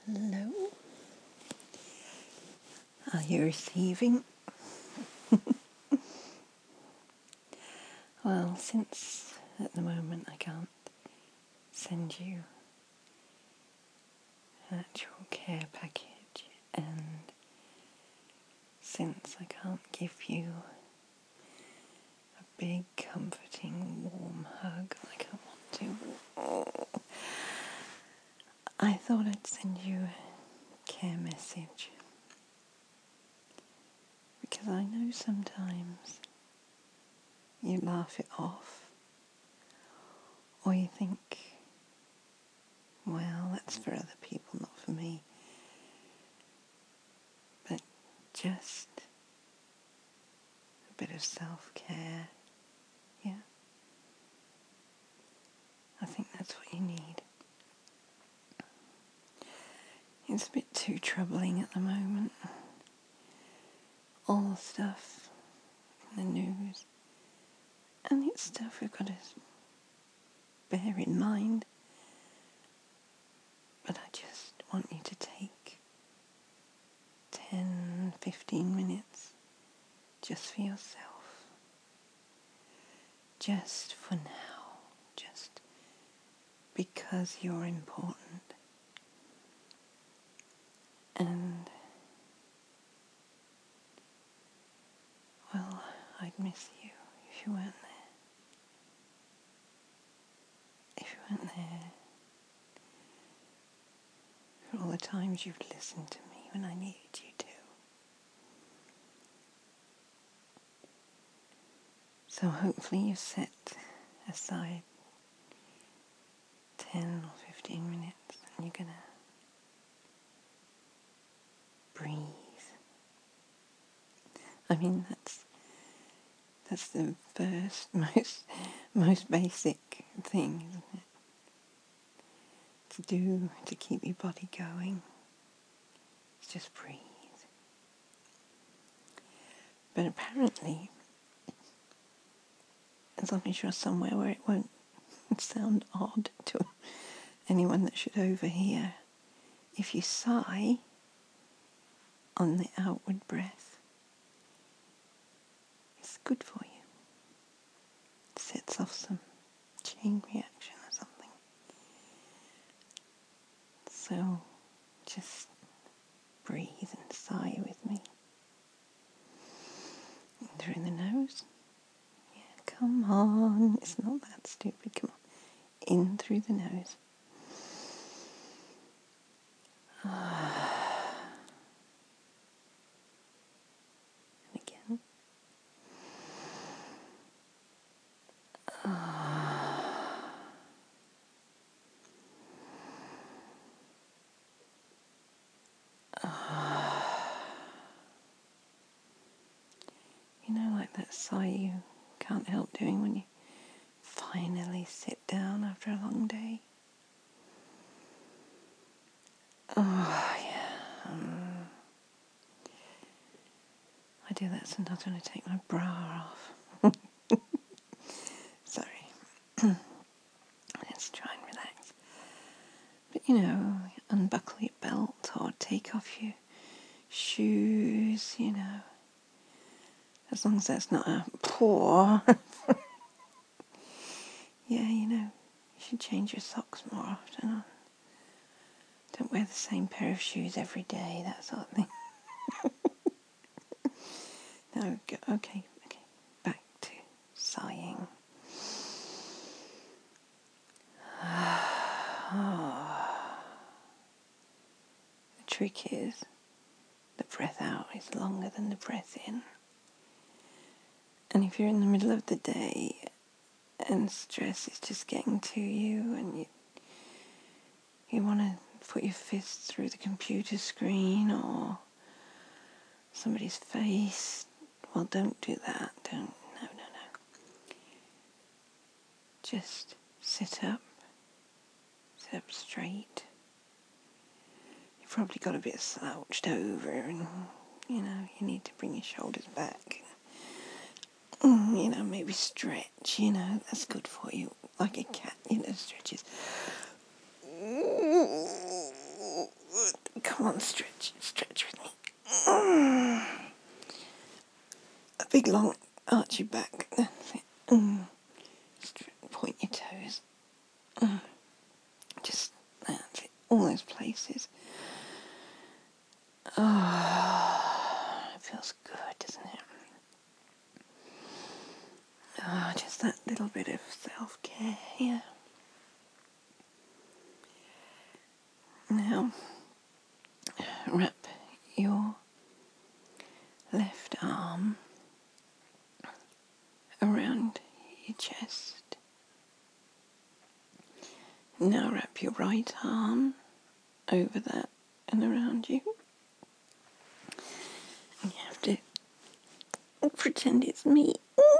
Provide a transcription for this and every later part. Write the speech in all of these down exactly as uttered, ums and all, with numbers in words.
Hello? Are you receiving? Well, since at the moment I can't send you an actual care package, and since I can't give you a big, comforting, warm hug like I want to, I thought I'd send you a care message. Because I know sometimes you laugh it off, or you think, well, that's for other people, not for me. But just a bit of self-care, yeah. I think that's what you need. It's a bit too troubling at the moment. All the stuff in the news. And it's stuff we've got to bear in mind. But I just want you to take ten, fifteen minutes just for yourself. Just for now. Just because you're important. And, well, I'd miss you if you weren't there. If you weren't there for all the times you've listened to me when I needed you to. So hopefully you set aside ten or fifteen minutes and you're going to breathe. I mean, that's that's the first, most, most basic thing, isn't it? To do, to keep your body going. It's just breathe. But apparently, as long as you're somewhere where it won't sound odd to anyone that should overhear, if you sigh on the outward breath, it's good for you. It sets off some chain reaction or something. So just breathe and sigh with me. In through the nose. Yeah, come on. It's not that stupid. Come on. In through the nose. And again. You know, like that sigh you can't help doing when you finally sit down after a long day. Oh, yeah. Um, I do that sometimes when I take my bra off. Sorry. Let's try and relax. But, you know, unbuckle your belt or take off your shoes, you know. As long as that's not a pour. Yeah, you know, you should change your socks more often. Don't wear the same pair of shoes every day, that sort of thing. No, go, okay, okay, back to sighing. The trick is, the breath out is longer than the breath in. And if you're in the middle of the day and stress is just getting to you and you you want to put your fists through the computer screen or somebody's face, well, don't do that. Don't. No, no, no. Just sit up. Sit up straight. You've probably got a bit slouched over and, you know, you need to bring your shoulders back. You know, maybe stretch, you know, that's good for you. Like a cat, you know, stretches. Come on, stretch, stretch with me. Mm. A big long arch your back. That's it. Mm. Point your toes. Mm. Just, that's it. All those places. Oh, it feels good, doesn't it? Oh, just that little bit of self-care here. Now, wrap your left arm around your chest. Now wrap your right arm over that and around you. And you have to pretend it's me.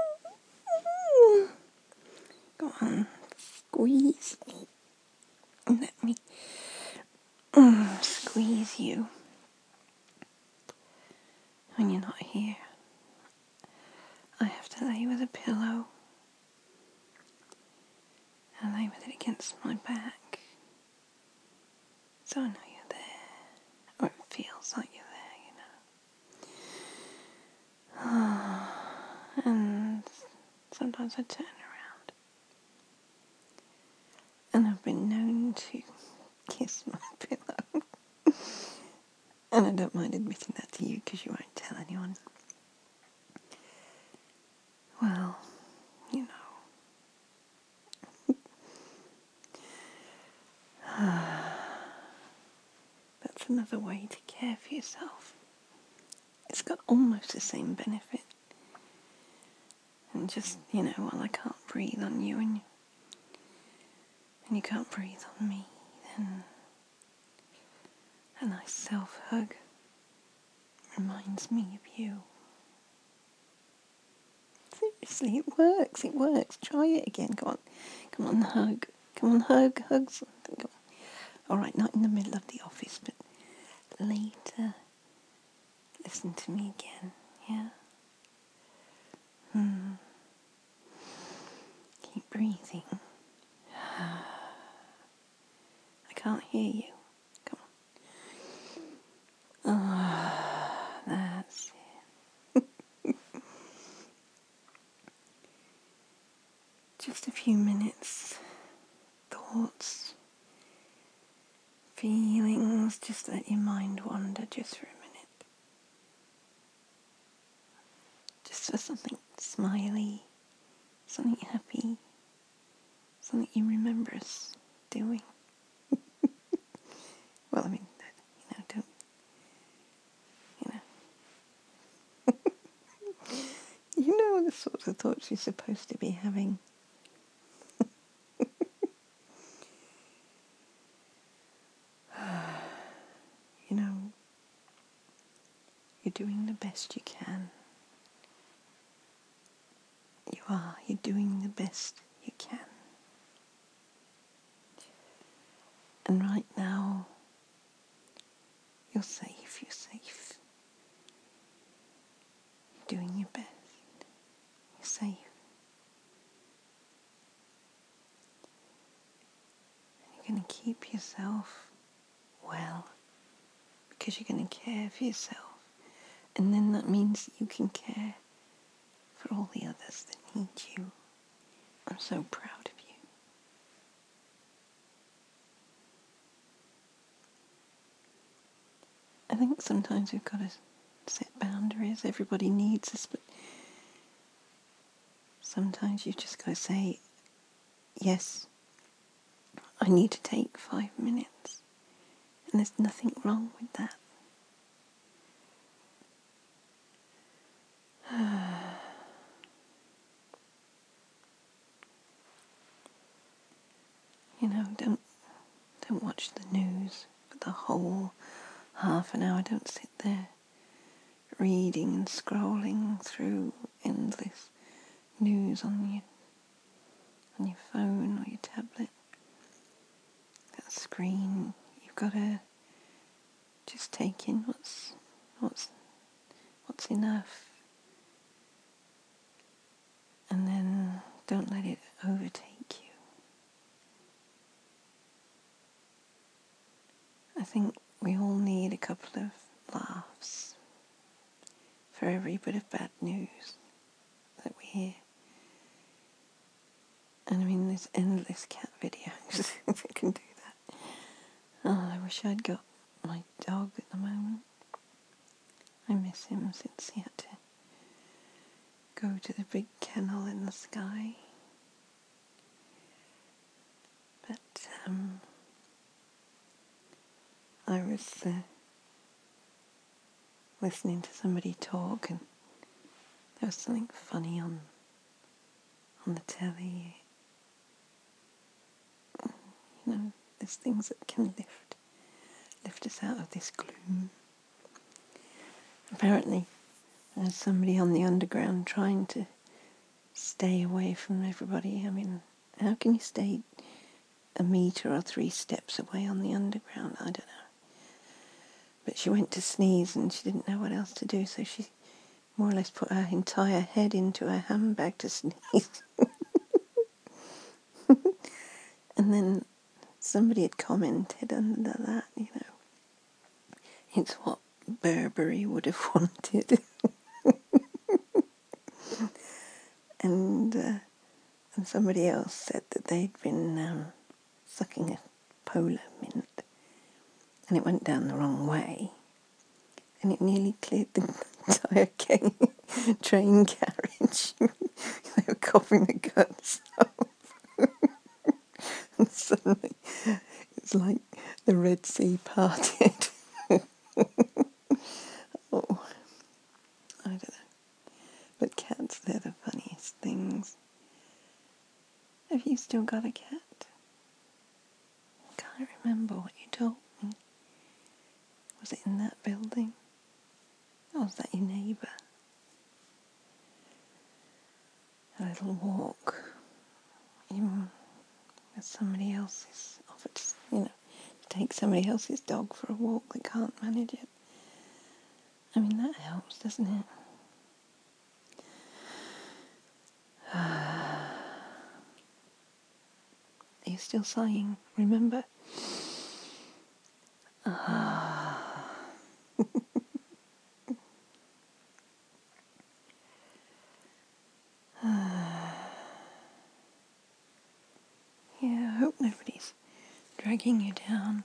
Go on, squeeze me. Let me mm, squeeze you when you're not here. I have to lay with a pillow. I lay with it against my back. So I know you're there. Or it feels like you're there, you know. And sometimes I turn around. And I've been known to kiss my pillow. And I don't mind admitting that to you because you won't tell anyone. Well, you know. That's another way to care for yourself. It's got almost the same benefit. And just, you know, while I can't breathe on you and you, and you can't breathe on me, then a nice self-hug reminds me of you. Seriously, it works, it works. Try it again, come on. Come on, hug. Come on, hug, hug something. Come on. All right, not in the middle of the office, but later. Listen to me again, yeah? Hmm. Keep breathing. I can't hear you. Come on. Ah, oh, that's it. Just a few minutes. Thoughts, feelings, just let your mind wander just for a minute. Just for something smiley, something happy, something you remember us doing. Well, I mean, you know, don't, you know. You know the sorts of thoughts you're supposed to be having. You know, you're doing the best you can. You are, you're doing the best you can. And right now, you're safe, you're safe. You're doing your best. You're safe. And you're going to keep yourself well because you're going to care for yourself. And then that means you can care for all the others that need you. I'm so proud of you. I think sometimes we've got to set boundaries. Everybody needs us, but sometimes you've just got to say, yes, I need to take five minutes. And there's nothing wrong with that. You know, don't don't watch the news for the whole half an hour. Don't sit there reading and scrolling through endless news on your on your phone or your tablet. That screen, you've got to just take in what's what's what's enough, and then don't let it overtake you. I think we all need a couple of laughs for every bit of bad news that we hear. And I mean, there's endless cat videos that can do that. Oh, I wish I'd got my dog at the moment. I miss him since he had to go to the big kennel in the sky. But um, I was uh, listening to somebody talk, and there was something funny on on the telly. You know, there's things that can lift lift us out of this gloom. Apparently, there's somebody on the underground trying to stay away from everybody. I mean, how can you stay a metre or three steps away on the underground? I don't know. But she went to sneeze and she didn't know what else to do, so she more or less put her entire head into her handbag to sneeze. And then somebody had commented under that, you know, it's what Burberry would have wanted. and uh, and somebody else said that they'd been um, sucking a polar mint, and it went down the wrong way, and it nearly cleared the entire train, train carriage. They were coughing the guts out. And suddenly, it's like the Red Sea parted. Oh, I don't know. But cats, they're the funniest things. Have you still got a cat? I can't remember what you told me. Was it in that building? Or was that your neighbour? A little walk. Even with somebody else's, offered to, you know, to take somebody else's dog for a walk that can't manage it. I mean, that helps, doesn't it? Are you still sighing? Remember? Ah. Yeah, I hope nobody's dragging you down.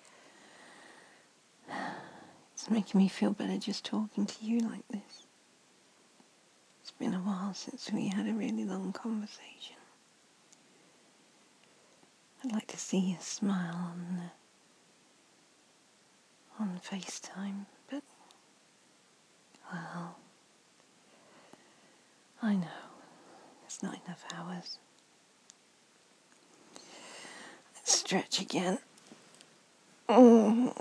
It's making me feel better just talking to you like this. It's been a while since we had a really long conversation. I'd like to see you smile on uh, on FaceTime, but, well, I know, there's not enough hours. Let's stretch again. Mm.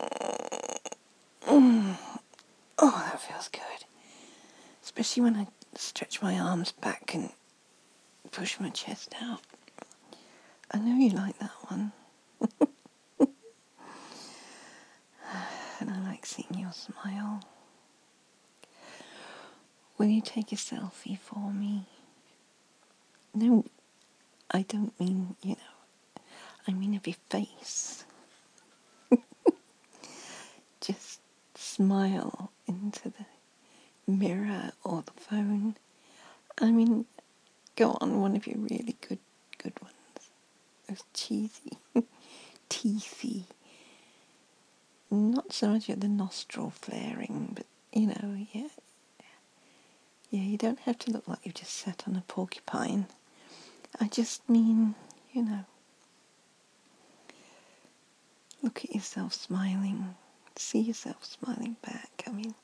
Mm. Oh, that feels good. Especially when I stretch my arms back and push my chest out. I know you like that one. And I like seeing your smile. Will you take a selfie for me? No, I don't mean, you know, I mean of your face. Just smile into the mirror or the phone. I mean, go on, one of your really good, good ones. Those cheesy, teethy. Not so much at the nostril flaring, but, you know, yeah. Yeah, you don't have to look like you've just sat on a porcupine. I just mean, you know, look at yourself smiling. See yourself smiling back. I mean,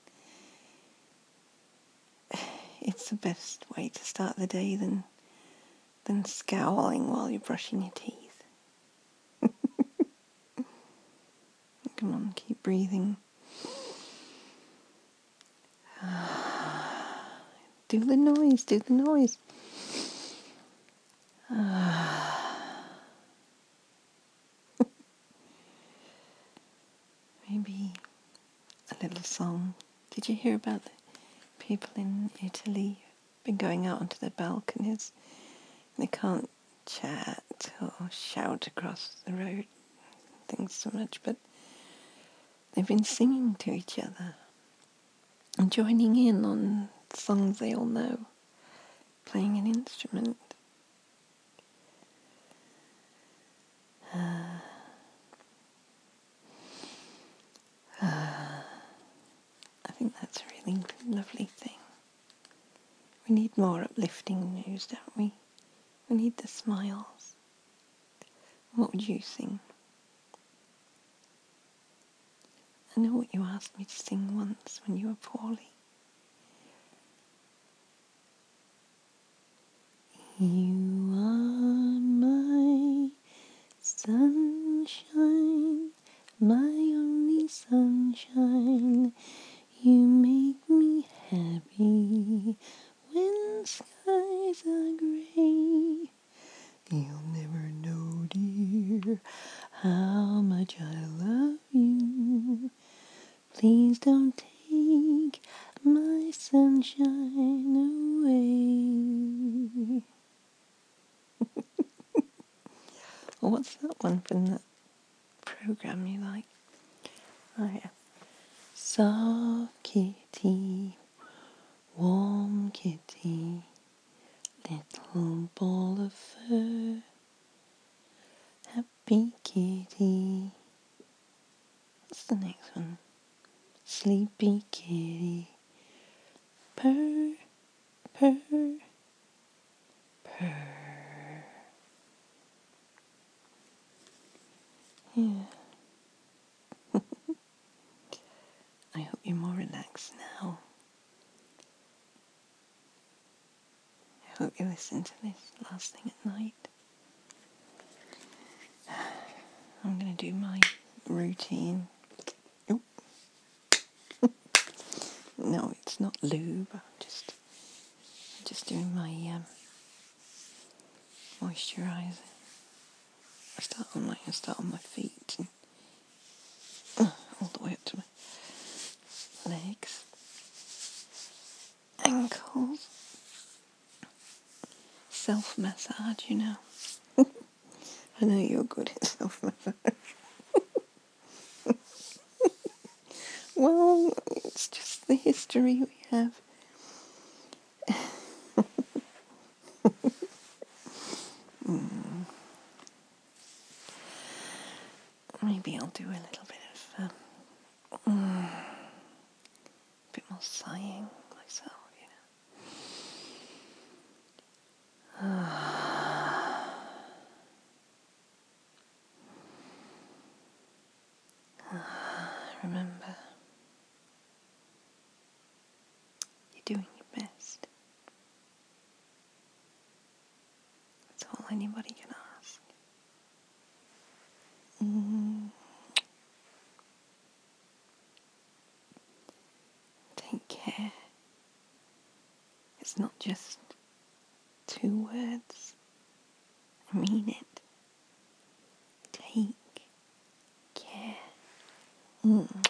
it's the best way to start the day than than scowling while you're brushing your teeth. Come on, keep breathing. Do the noise, do the noise. Maybe a little song. Did you hear about the people in Italy been going out onto their balconies? They can't chat or shout across the road, things so much, but They've been singing to each other and joining in on songs they all know, playing an instrument. Uh, uh, I think that's a really lovely thing. We need more uplifting news, don't we? We need the smiles. What would you sing? I know what you asked me to sing once when you were poorly. You are my sunshine, my only sunshine. You make me happy when skies are grey. You'll never know, dear, how much I love you. Please don't take my sunshine away. Well, what's that one from that program you like? Oh yeah. Soft kitty, warm kitty, little ball of fur. Happy kitty. What's the next one? Sleepy kitty. Purr, purr, purr. Yeah. I hope you're more relaxed now. I hope you listen to this last thing at night. I'm going to do my routine. Oh. No, it's not lube. I'm just, just doing my um, moisturiser. I start on my, I start on my feet and uh, all the way up to my legs, ankles. Self-massage, you know. I know you're good at self-massage. Well, it's just the history we have. mm. Maybe I'll do a little bit of um, mm, a bit more sighing myself, you know. Remember, you're doing your best. That's all anybody can ask. Mm. Take care. It's not just two words. I mean it. Take care. Mm.